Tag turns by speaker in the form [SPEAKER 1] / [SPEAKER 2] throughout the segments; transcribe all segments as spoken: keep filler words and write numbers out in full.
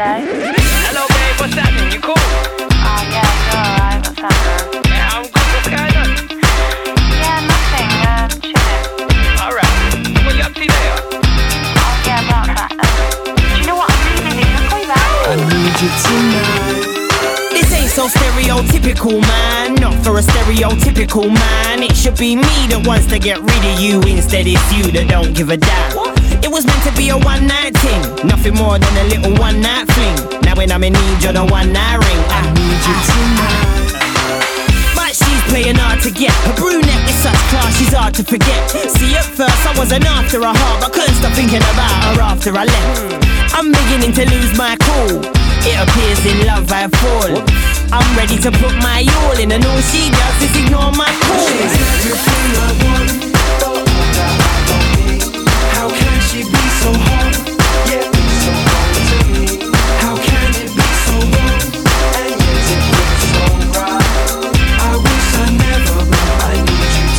[SPEAKER 1] Hello?
[SPEAKER 2] Hello, babe, what's happening? You cool?
[SPEAKER 1] Oh, yeah, you alright? What's happening?
[SPEAKER 2] Yeah, I'm good. What's going on?
[SPEAKER 1] Yeah, nothing. Um, chilling.
[SPEAKER 2] Alright. What you up to there?
[SPEAKER 1] Oh, yeah, about that. Um, do you know what? I'm really busy. Can I call you back?
[SPEAKER 3] I need you tonight.
[SPEAKER 4] This ain't so stereotypical, man. Not for a stereotypical man. It should be me that wants to get rid of you. Instead it's you that don't give a damn. It was meant to be a one night thing, nothing more than a little one night fling. Now when I'm in need, you're the one night ring. I
[SPEAKER 3] need you tonight.
[SPEAKER 4] But she's playing hard to get. Her brunette is such class, she's hard to forget. See, at first I wasn't after her heart, but couldn't stop thinking about her after I left. I'm beginning to lose my cool. It appears in love I fall. I'm ready to put my all in, and all she does is ignore my call.
[SPEAKER 3] She's everything I want, but all that I don't need. How can she be so hot? Yeah, be so wrong to me. How can it be so wrong? And yet it looks so right. I wish I never, but I need you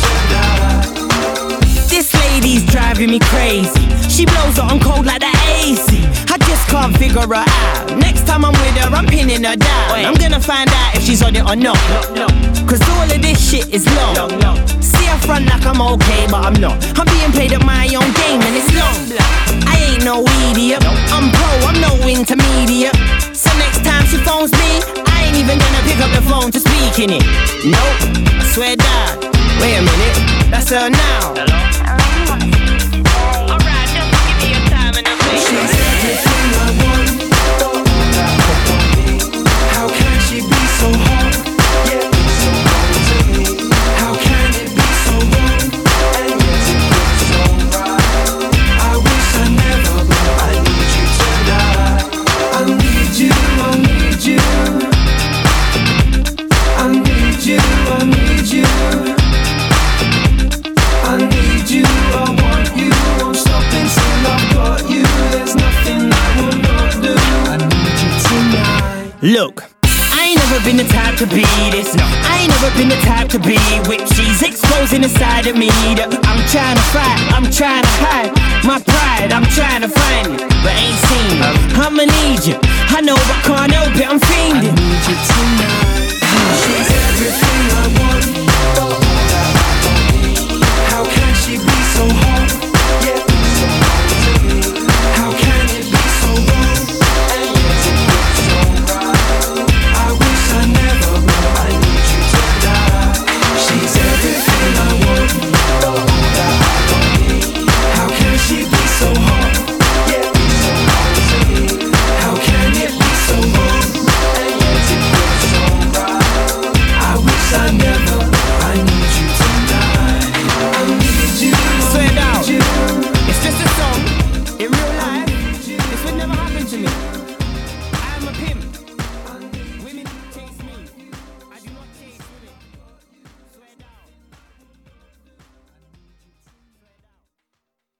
[SPEAKER 3] tonight.
[SPEAKER 4] This lady's driving me crazy. She blows it on cold like the A C. I just can't figure her out. Next time I'm with her, I'm pinning her down. I'm gonna find out if she's on it or not. Cause all of this shit is long. See her front like I'm okay, but I'm not. I'm being played at my own game and it's long. I ain't no idiot. I'm pro, I'm no intermediate. So next time she phones me, I ain't even gonna pick up the phone to speak in it. Nope, I swear down. Wait a minute, that's her now.
[SPEAKER 1] I really want to see you today.
[SPEAKER 4] Alright, just give me your time and a place.
[SPEAKER 3] She's everything I want, but all that I don't need. How can she be so hot? Yeah, be so wrong to me. How can it be so wrong? And yet it looks so right. I wish I never, but I need you tonight. I need you, I need you. I need you, I need you. I need you, I want you. Won't stop until I've got you. There's nothing I will not do. I need you tonight.
[SPEAKER 4] Look, I ain't never been the type to be this. No, I ain't never been the type to be whipped. She's exposing the side of me that I'm trying to fight, I'm trying to hide. My pride, I'm trying to find it, but ain't